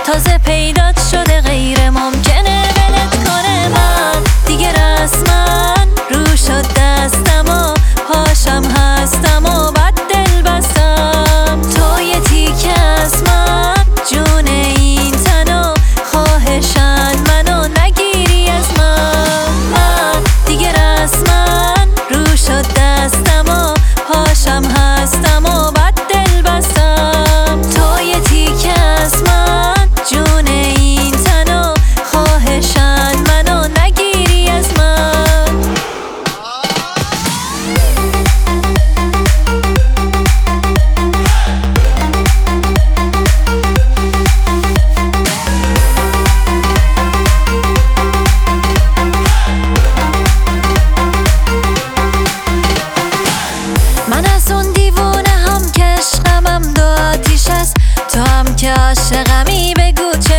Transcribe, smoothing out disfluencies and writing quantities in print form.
تازه پیدات شده غیر ممکنه ولت کنه من دیگه رسما رو شد دستم و پاشم هستم و بد دل بستم تو یه تیکه از من جون این تن و خواهشن منو نگیری از من دیگه رسما رو شد دستم و پاشم هستم و بد دل بستم تو یه تیکه از من جون این تن و خواهشن منو نگیری از من من از اون دیوونه هم که عشقمم دو آتیش است تو هم که عاشقمی بگو چه